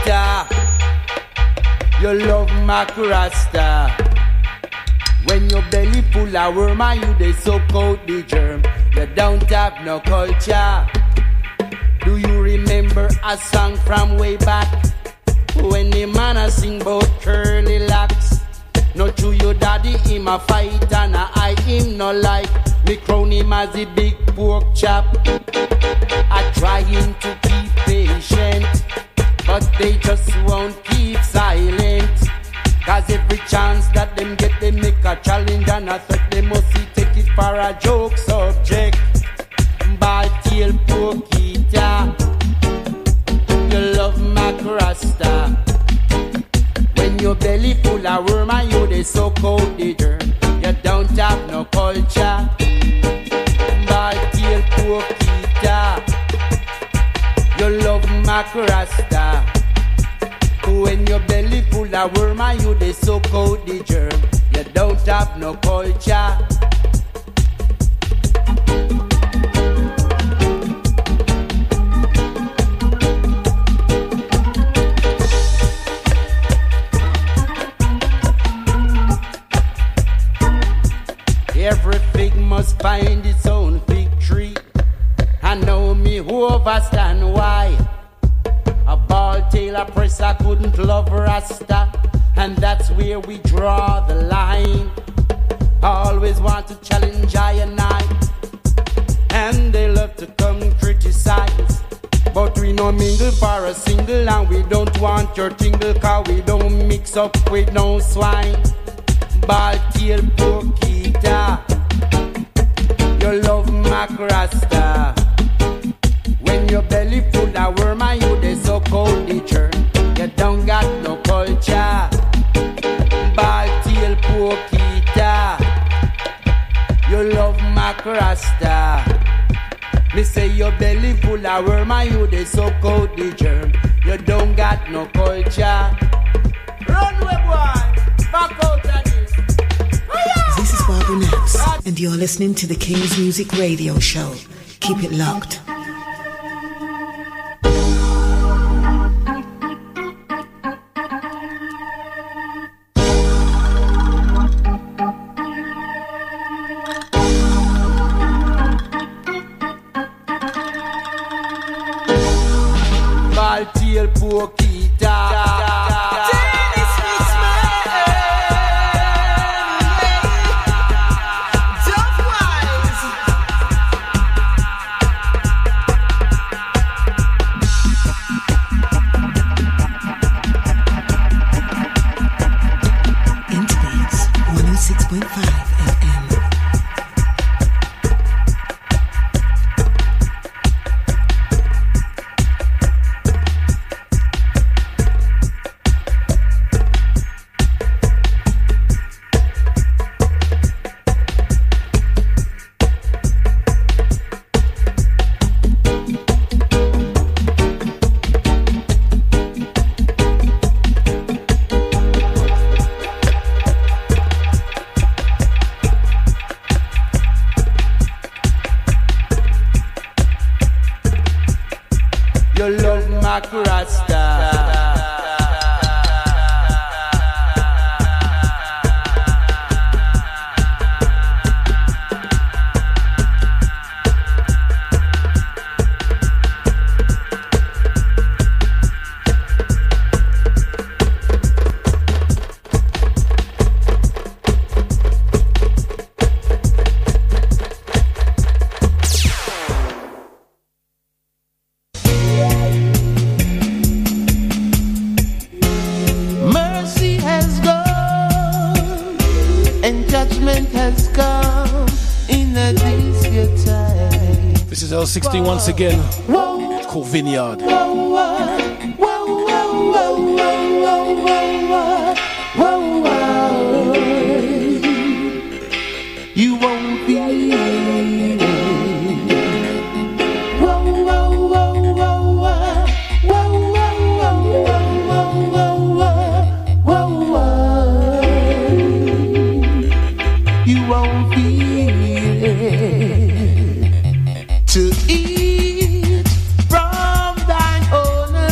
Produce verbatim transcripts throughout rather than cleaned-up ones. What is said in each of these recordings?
Kita. You love Mac Rasta. When your belly full of worm and you they suck out the germ. You don't have no culture. Do you remember a song from way back? When the man a sing about curly locks. Not true your daddy him a fight and I him no like. Me crown him as a big pork chop. I trying to keep patient, but they just won't keep silent. Cause every chance that them get, they make a challenge and I thought they must take it for a joke subject. Bald tail Pokita, you love Mac Rasta. When your belly full of worm and you they suck out the germ, you don't have no culture. Bald tail Pokita, you love Mac Rasta. When your belly full of worm and you they suck out the germ, you don't have no culture. Every fig must find its own fig tree. I know me who overstand why. A bald tail oppressor couldn't love Rasta, and that's where we draw the line. Always want to challenge I and I, and they love to come criticize. But we no mingle for a single, and we don't want your tingle, cause we don't mix up with no swine. Bald tail Pokita, you love Mac Rasta. When your belly full of worm and you they suck out the germ, you don't got no culture. Bald tail Pokita, you love Mac Rasta. Me say your belly full of worm and you they suck out the germ, you don't got no culture. Runway boy, back out of this. Oh, yeah. This is Barbara Naps, and you're listening to the King's Music Radio Show. Keep it locked. Tail Pokita. You love Mac Rasta. L sixty once again. It's called Vineyard. You won't be you won't be to eat from thine own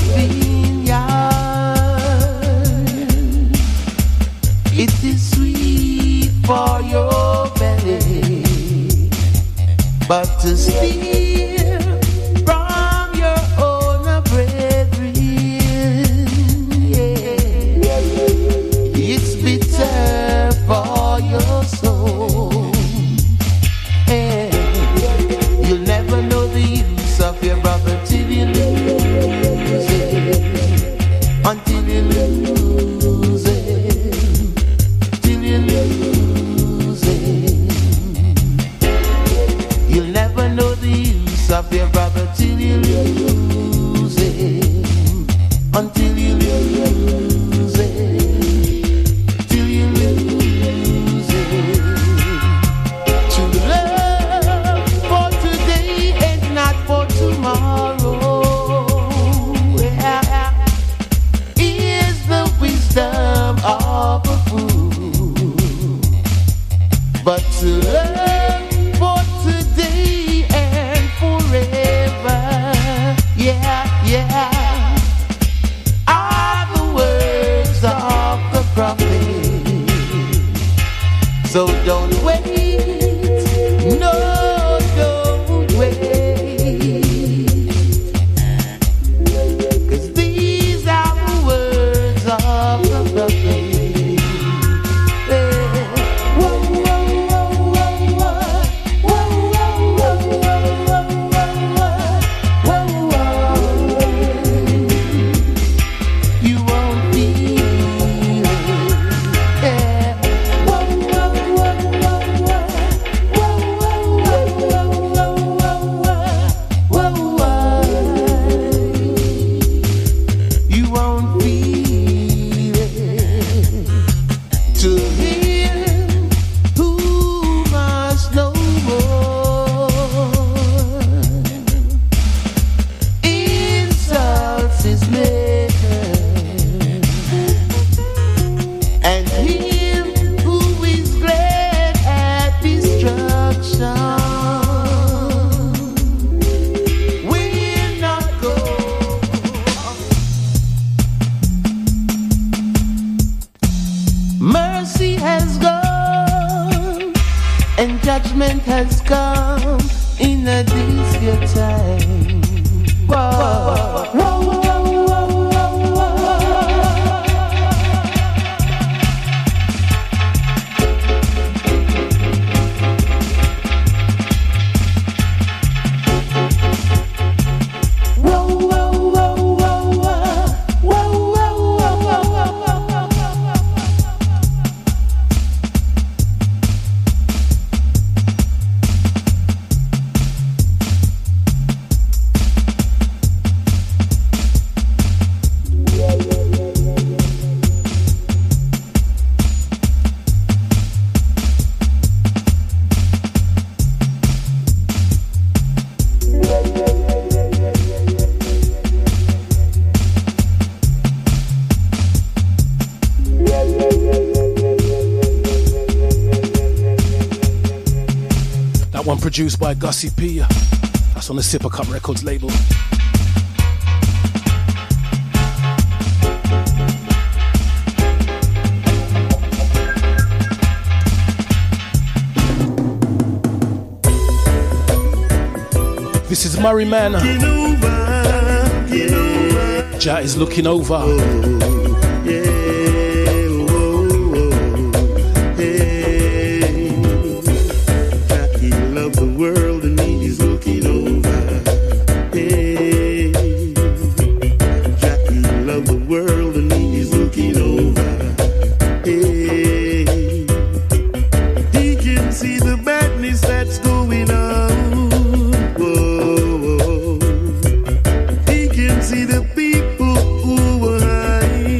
until you lose him, till you lose him. You'll never know the use of your brother till you lose him, until you lose him, till you lose him. True love for today and not for tomorrow. Of a fool, but to love for today and forever, yeah, yeah, are the words of the prophet. So don't wait, no, don't wait, 'cause these are the words of the prophet. Judgment has come in a this your time. Whoa. Whoa, whoa, whoa, whoa, Produced by Gussie P. That's on the Sipper Cup Records label. This is Murray Man. Jah is looking over. oh, yeah. World and he's looking over. Hey, Jackie love the world and he's looking over. Hey, he can see the badness that's going on. Whoa, he can see the people who are hiding.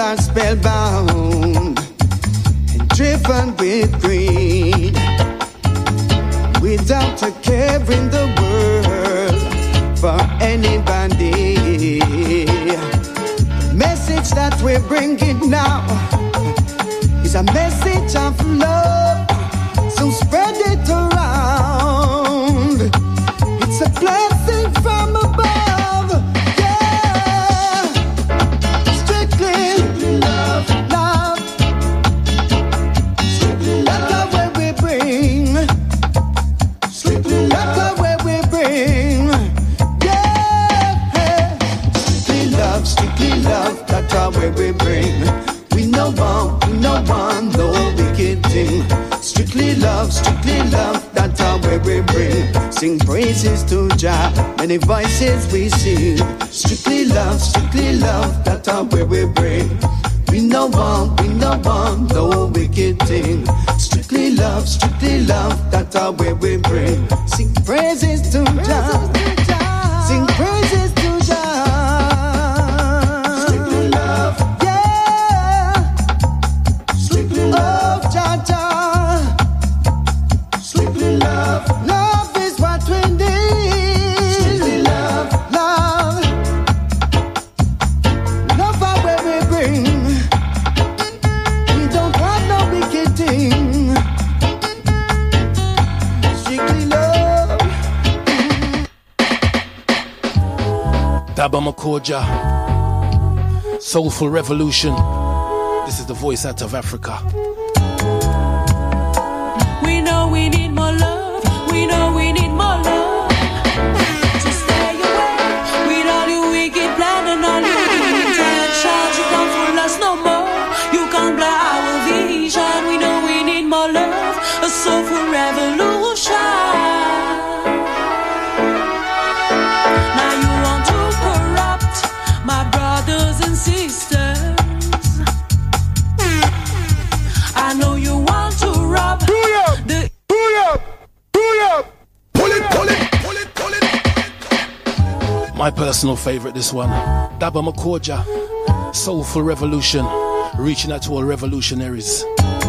are spellbound and driven with greed, without a care in the world for anybody. The message that we're bringing now is a message of love, so spread it around. It's a blessing from above, yeah. Strictly, strictly love, love. Strictly love. That's the way we bring. Strictly love. That's the way we bring, yeah. Strictly love, strictly love. That's the way we bring. We no want, we no want no wicked thing. Strictly love, strictly love, that's how we bring. Sing praises to Jah, many voices we sing. Strictly love, strictly love, that's how we bring. We no want, we no want no wicked thing. Strictly love, strictly love, that's how we bring. Sing praises to Jah, sing praises to Jah. Strictly love, yeah. Strictly love, Jah Jah. Strictly love, love is what we need. Strictly love, love, love how where we bring. We don't want no wicked thing. Strictly love. Daba Makoja, Soulful Revolution. This is the voice out of Africa. We know we need more love. We know we need more love. To stay away with all your wicked plan and all your intentions. You can't fool us no more. You can't blur our vision. We know we need more love. A soulful revolution. Now you want to corrupt my brothers and sisters. I know you want to rob the Pull up, pull up, pull it, pull it, pull it, pull it. My personal favorite, this one. Daba Makoja, Soulful Revolution, reaching out to all revolutionaries.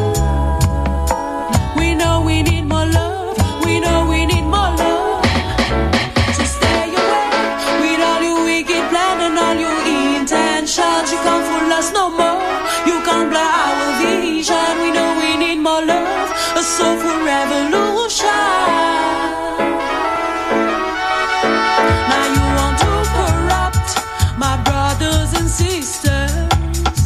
We know we need more love. We know we need more love. To stay away with all your wicked plan and all your intentions. You can't fool us no more. You can't blur our vision. We know we need more love. A soulful revolution. Now you want to corrupt my brothers and sisters.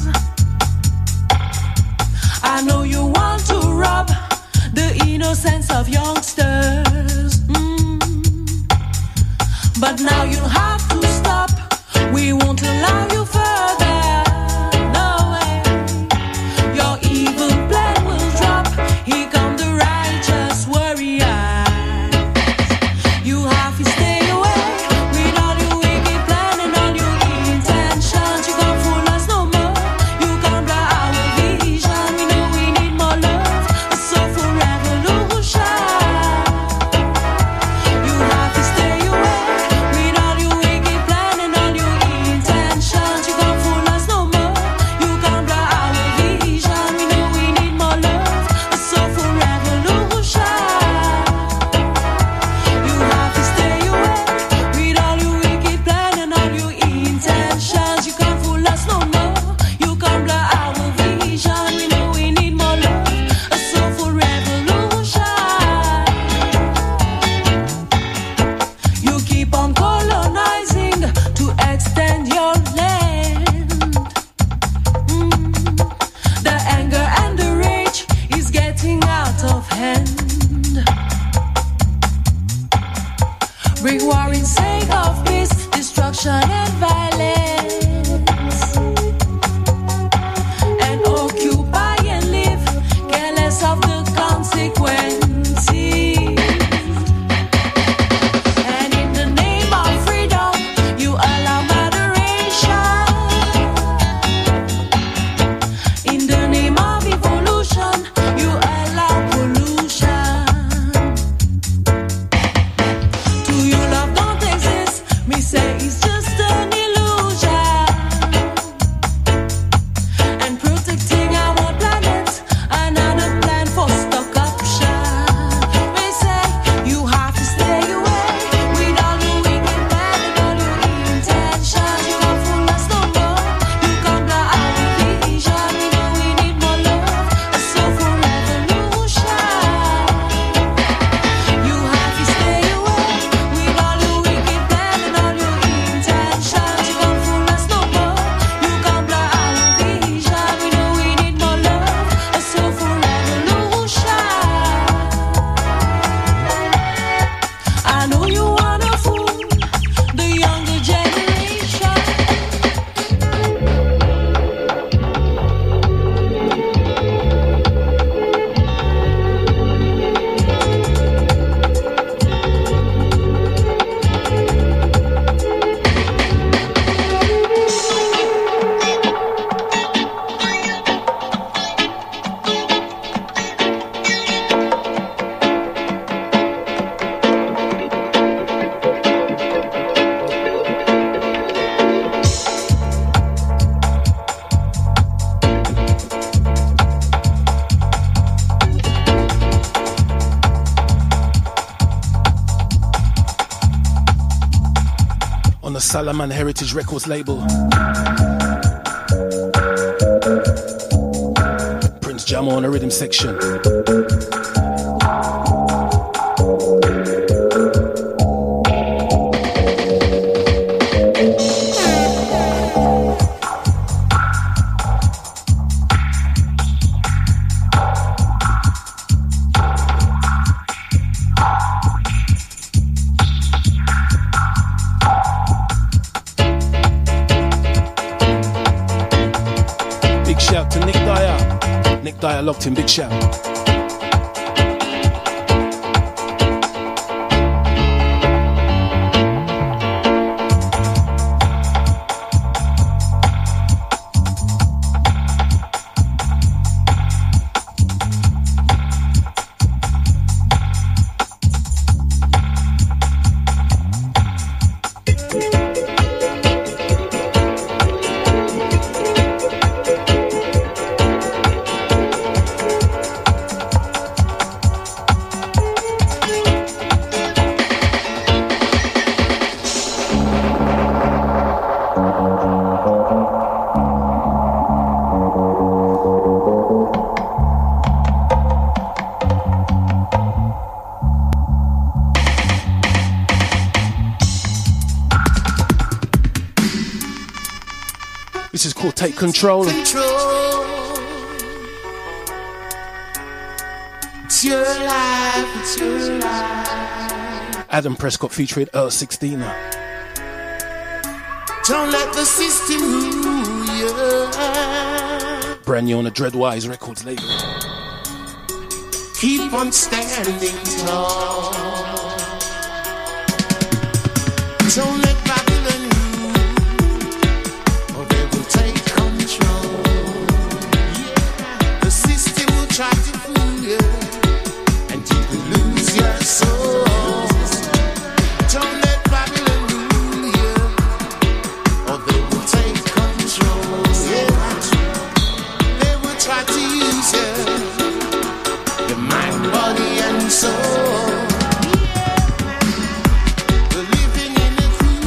I know you want to rob the innocence of youngsters. Mm. But now you have to stop. We won't allow you further. No way. Your evil plan will drop. Here come the righteous warriors. You have to stay away with all your wicked plan and all your intentions. You can't fool us no more. You can't blur our vision. We know we need more love. A soulful revolution. You have to stay away with all your wicked plan and all your intentions. You can't fool us no more. You can't blur our vision. We know we need more love. A soulful revolution. You have to stay away with all your wicked plan and all your intentions. You can't fool us no more. You can't blur our vision. We know we need more love. A soulful revolution. You keep on colonizing to extend your land. Mm. The anger and the rage is getting out of hand. Bring war in sake of peace, destruction and violence. And occupy and live, careless of the consequences. And in the name of freedom, you allow moderation. In the name of evolution, you allow pollution. To you love don't exist, me say it's just a Salaman Heritage Records label. Prince Jamo on the rhythm section. Dyer locked in, big shout. This is called Take Control. Control. It's your life, it's your life. Adam Prescott featuring Earl sixteen. Don't let the system rule you. Brand new on the Dreadwise Records label. Keep on standing tall. Don't let Babylon rule, or they will take control. The system will try to fool you, and you will lose your soul. Don't let Babylon rule you, or they will take control. They will try to use you, your mind, body, and soul. We're living in a cruel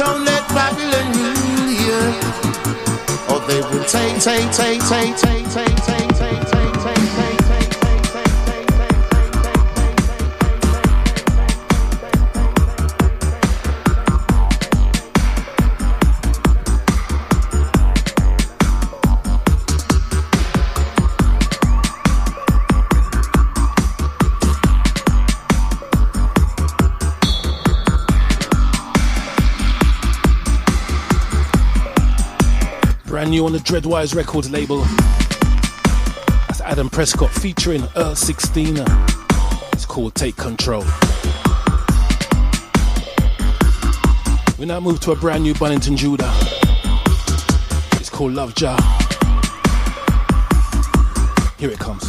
Don't let Babylon rule you, or they will take, take, take, take, take, take, take, take, take, take, take, take. Brand new on the Dreadwise Records label. That's Adam Prescott featuring Earl sixteen. It's called Take Control. We now move to a brand new Bonington Judah. It's called Love Jah. Here it comes.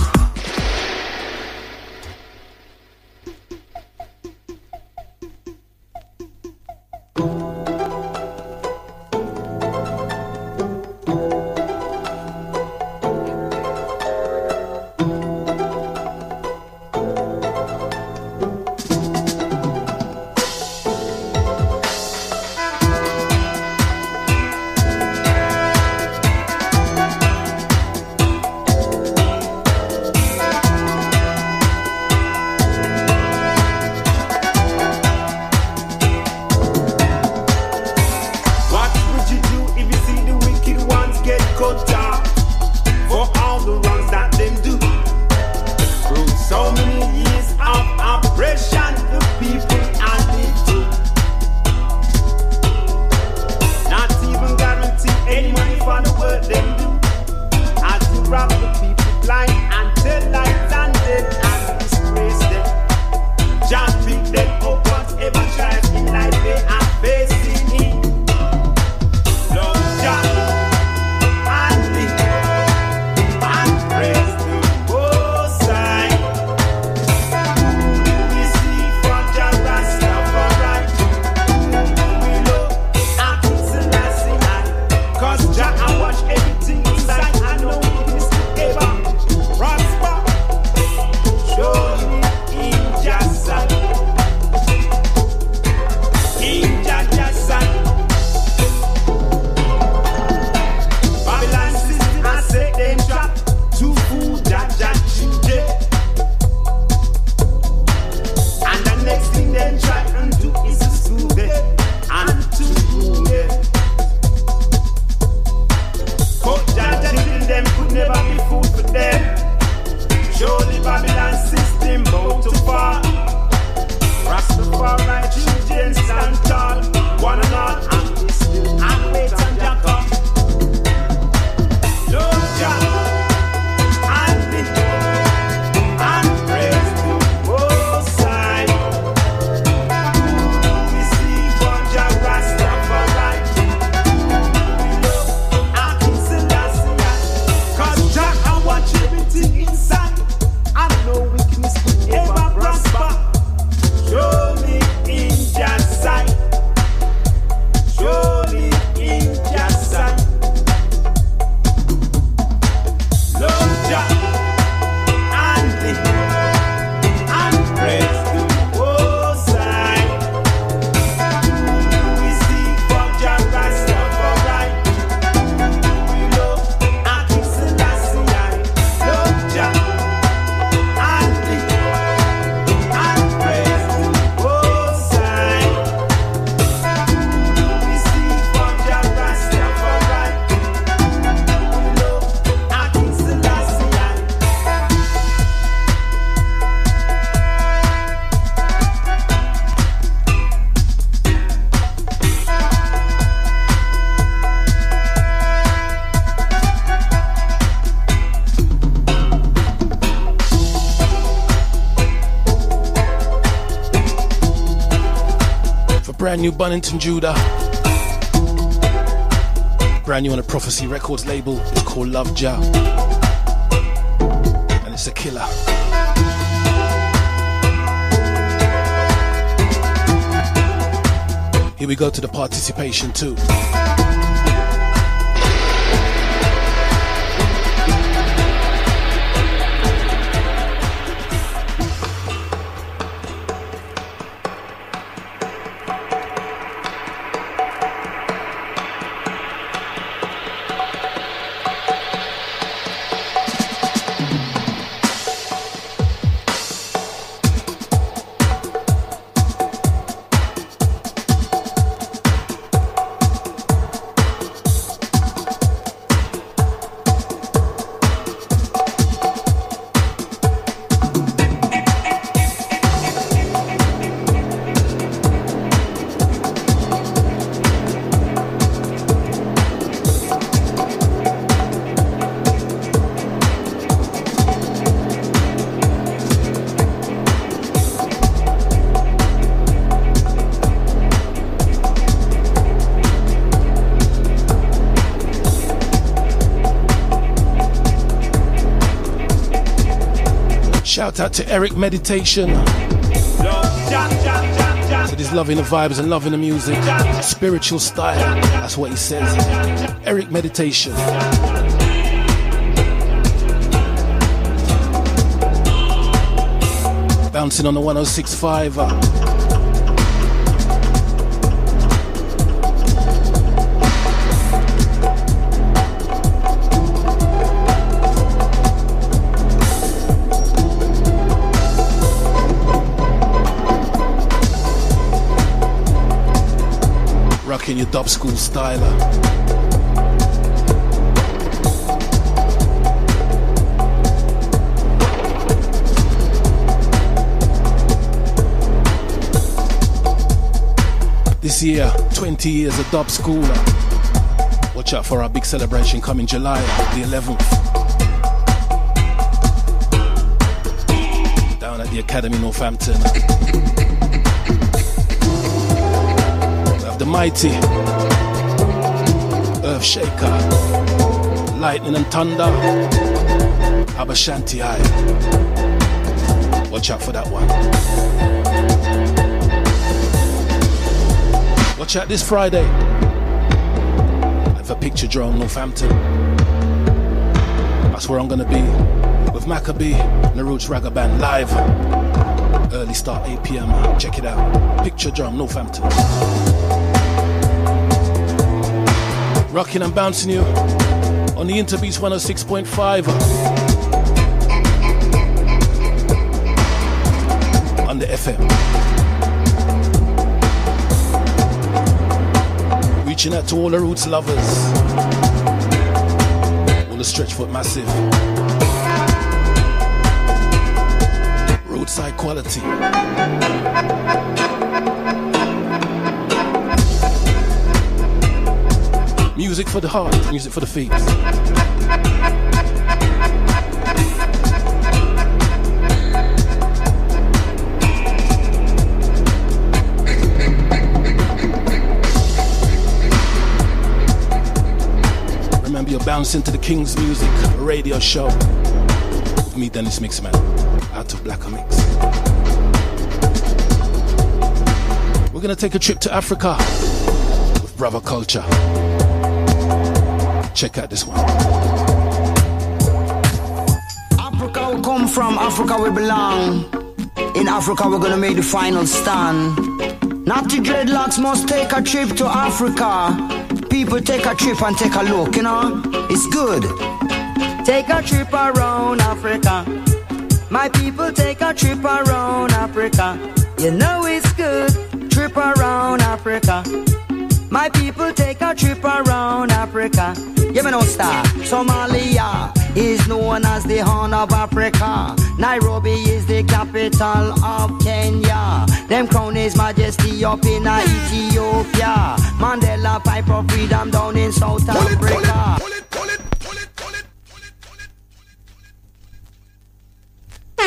Brand new Bonington Judah. Brand new on the Prophecy Records label. It's called Love Jah. And it's a killer. Here we go to the participation too. Shout out to Eric Meditation. So he's loving the vibes and loving the music. Spiritual style, that's what he says. Eric Meditation. Bouncing on the one oh six point five. Rocking your dub school styler. This year, twenty years of dub school. Watch out for our big celebration coming July the eleventh. Down at the Academy Northampton. The mighty Earth Shaker, Lightning and Thunder, Abashanti High. Watch out for that one. Watch out this Friday at the Picture Drone, Northampton. That's where I'm gonna be with Maccabee and the Roots Ragga Band live. Early start, eight p.m. Check it out. Picture Drum, Northampton. Rocking and bouncing you on the Interbeats one oh six point five. On the F M. Reaching out to all the Roots lovers. All the Stretchfoot Massive. Roadside quality. Music for the heart, music for the feet. Remember, you're bouncing to the King's Music radio show with me, Dennis Mixman, out of Blacker Mix. We're gonna take a trip to Africa with Brother Culture. Check out this one. Africa we come from, Africa we belong. In Africa we're gonna make the final stand. Natty Dreadlocks must take a trip to Africa. People take a trip and take a look, you know. It's good. Take a trip around Africa. My people take a trip around Africa. You know it's good. Trip around Africa. My people take a trip around Africa. Yeah, me no stop. Somalia is known as the Horn of Africa. Nairobi is the capital of Kenya. Them crown His Majesty up in Ethiopia. Mandela fight for freedom down in South pull Africa. Pull it, pull it, pull it, pull it, pull it, pull it, pull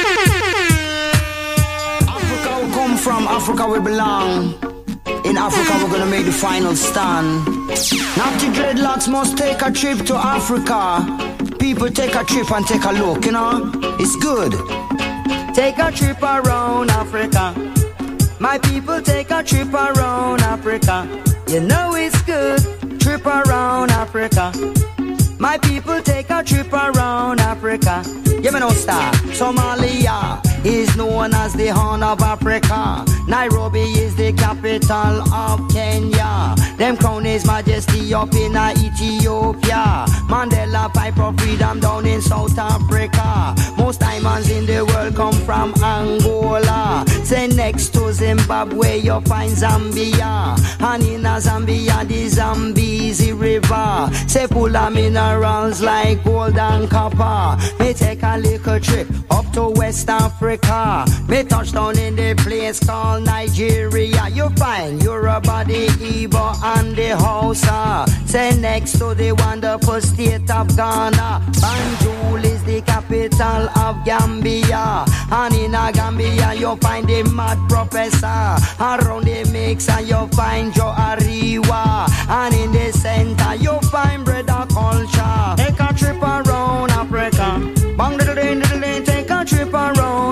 it. Africa we come from, Africa we belong. In Africa we're gonna make the final stand. Natty Dreadlocks must take a trip to Africa. People take a trip and take a look, you know. It's good. Take a trip around Africa. My people take a trip around Africa. You know it's good. Trip around Africa. My people take a trip around Africa. Yeah, me no stop. Somalia is known as the Horn of Africa. Nairobi is the capital of Kenya. Them crown His Majesty up in Ethiopia. Mandela fight for freedom down in South Africa. Most diamonds in the world come from Angola. Say next to Zimbabwe you find Zambia. And in Zambia the Zambezi River. Say full of minerals like gold and copper. Me take a little trip up to West Africa. Me touch down in the place called Nigeria. You find Yoruba, the Igbo and the Hausa. Say next to the wonderful state of Ghana. Banjul is the capital of Gambia. And in Gambia you find the mad professor. Around the mixer you find Joe Ariwa. And in the center you find brother culture. Take a trip around Africa. Bang diddle din diddle din. Take a trip around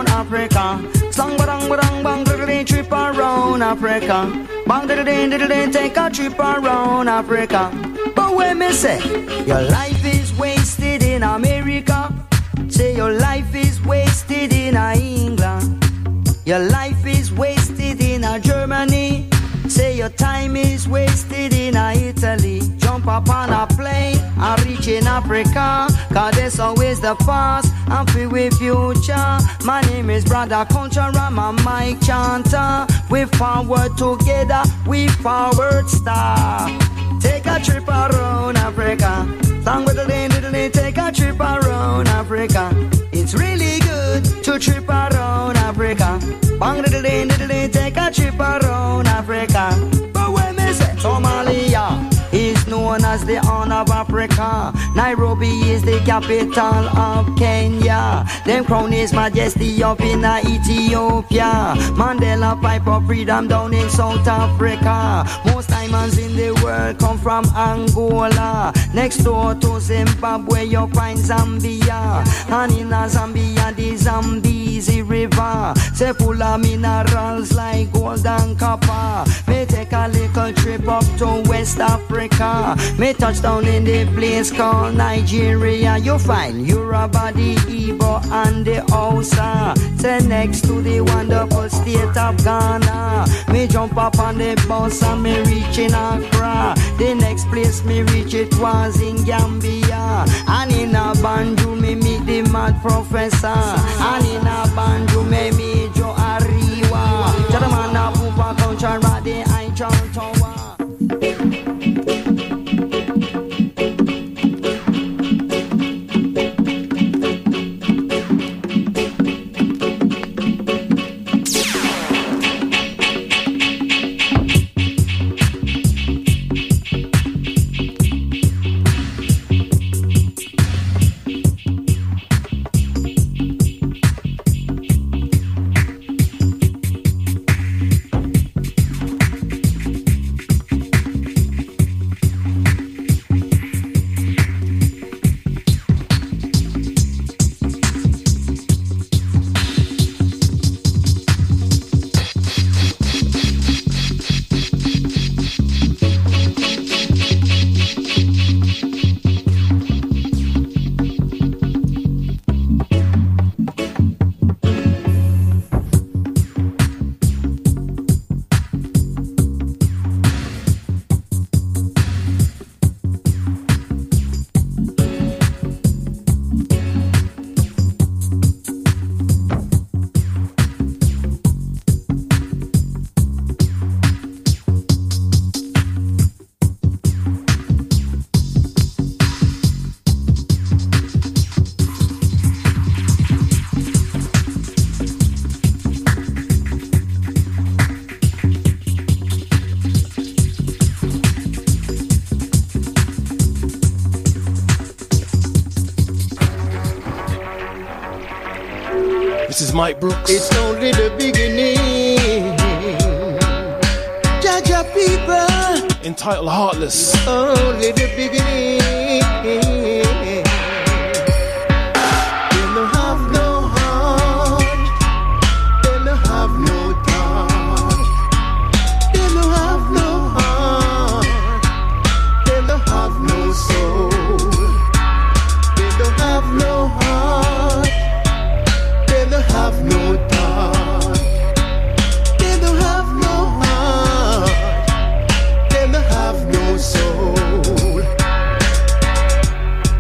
Africa. Bang da da da da da, take a trip around Africa. But when me say, your life is wasted in America. Say your life is wasted in England. Your life is wasted in Germany. Say your time is wasted in Italy. Jump up on a plane and reach in Africa. Cause there's always the past and feel with future. My name is Brother Culture, I'm a mic chanter. We forward together, we forward star. Take a trip around Africa. Song with the lane, little lane, take a trip around Africa. It's really good to trip around Africa. Bang little lane, little lane, take a trip around Africa. But when me say Somalia is known as the horn of Africa. Nairobi is the capital of Kenya. Them crown His Majesty up in Ethiopia. Mandela fight for freedom down in South Africa. Most diamonds in the world come from Angola. Next door to Zimbabwe you find Zambia. And in Zambia the Zambezi River. Say full of minerals like gold and copper. May take a little trip up to West Africa. May touch down in the place called Nigeria. You find Yoruba, the Igbo and the Hausa. Say next to the wonderful state of Ghana. Me jump up on the bus and me reach in Accra. The next place me reach it was in Gambia. And in a Banjul me meet the mad professor. And in a Banjul me meet Joe Ariwa. Jadamana Pupa Concha Rade I John Tower. This is Mike Brooks. It's only the beginning. Jaja people. Entitled Heartless. Only the beginning. They don't have no heart. They don't have no thought. They don't have no heart. They don't have no soul. They don't have no heart. They don't have no thought. They don't have no heart. They don't have no soul.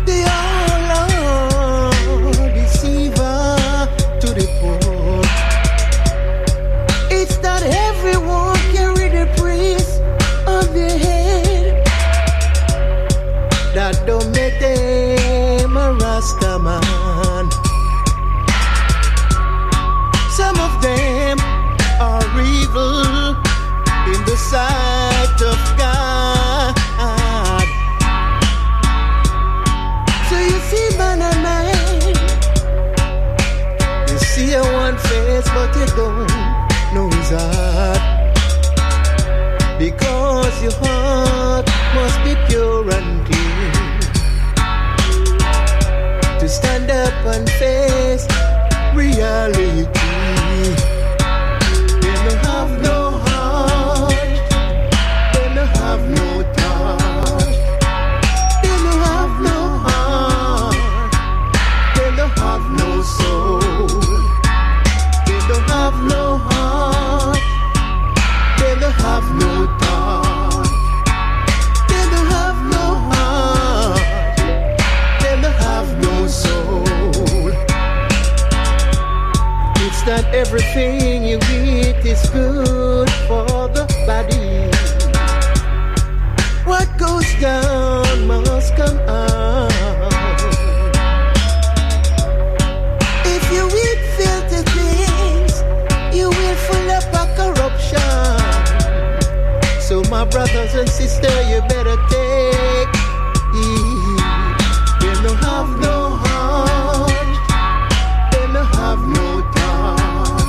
sister, you better take heed. They don't have no heart, they don't have no thought.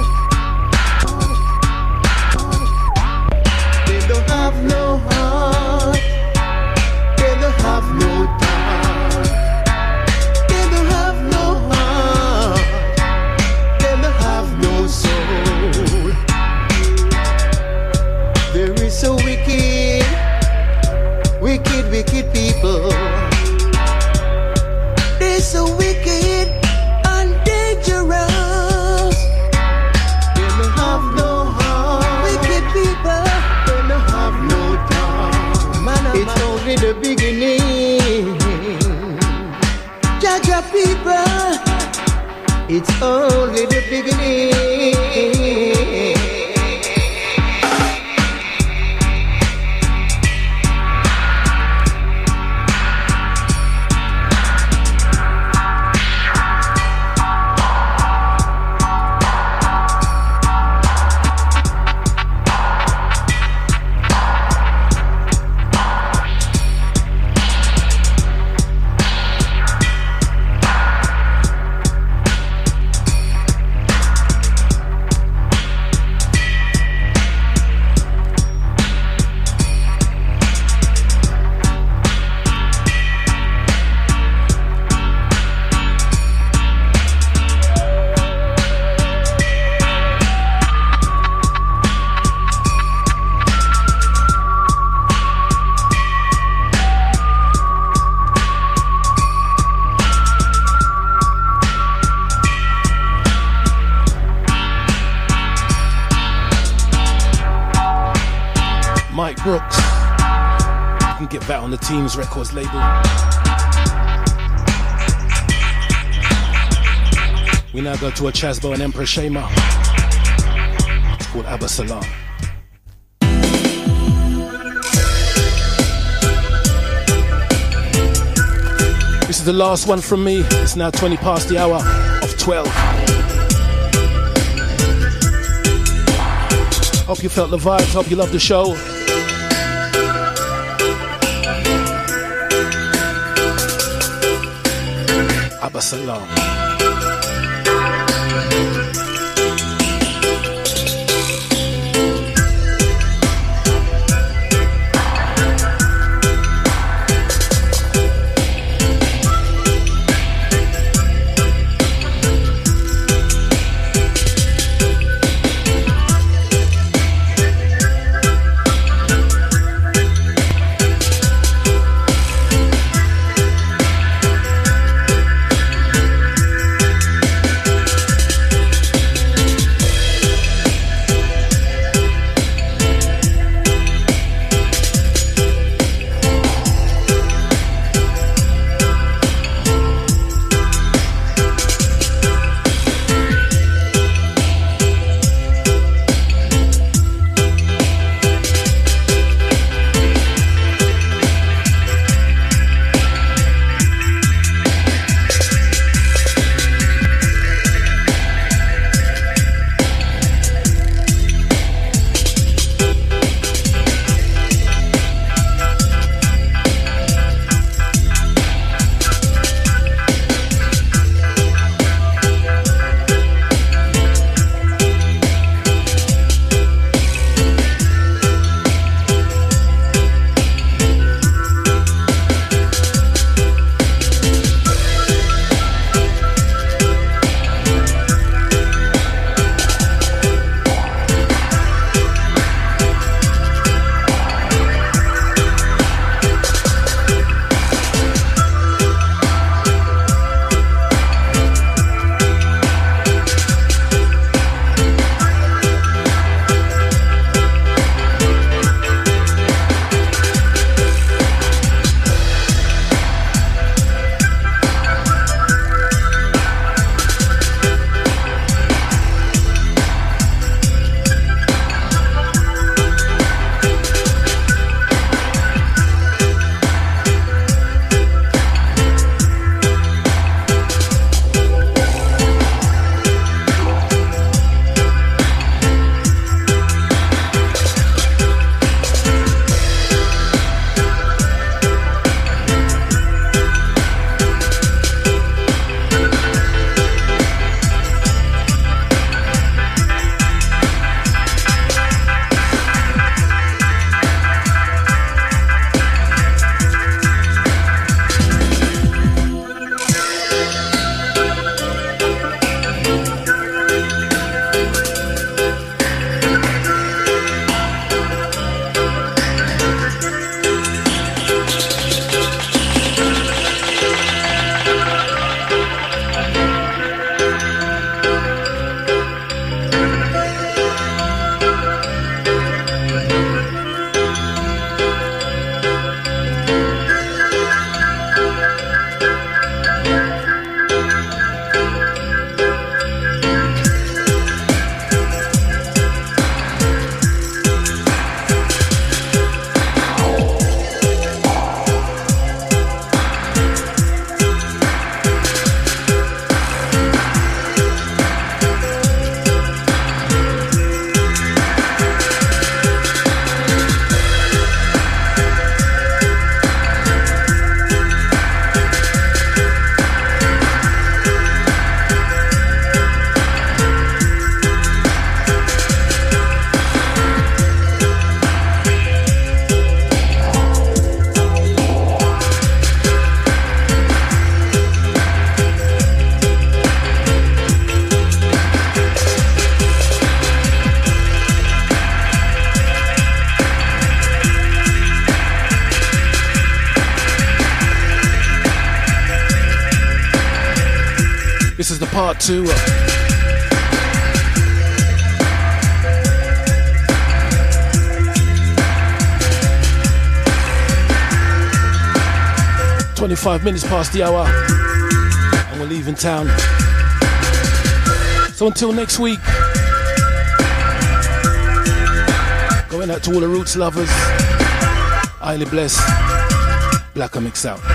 They don't have no heart, they don't have no thought. They don't have no heart, they don't have no soul. There is so wicked, wicked, wicked people. They're so wicked and dangerous. They don't have no heart. Wicked people, they don't have no thought. It's only the beginning. Jaja people, it's only the beginning. Mike Brooks. You can get that on the Teams Records label. We now go to a Chasbo and Emperor Shema. It's called Abba Salam. This is the last one from me. It's now twenty past the hour of twelve. Hope you felt the vibes, hope you loved the show. Abba Salam. This is the part two. twenty-five minutes past the hour, and we're leaving town. So until next week, going out to all the Roots lovers. Highly blessed. Blacker Mix out.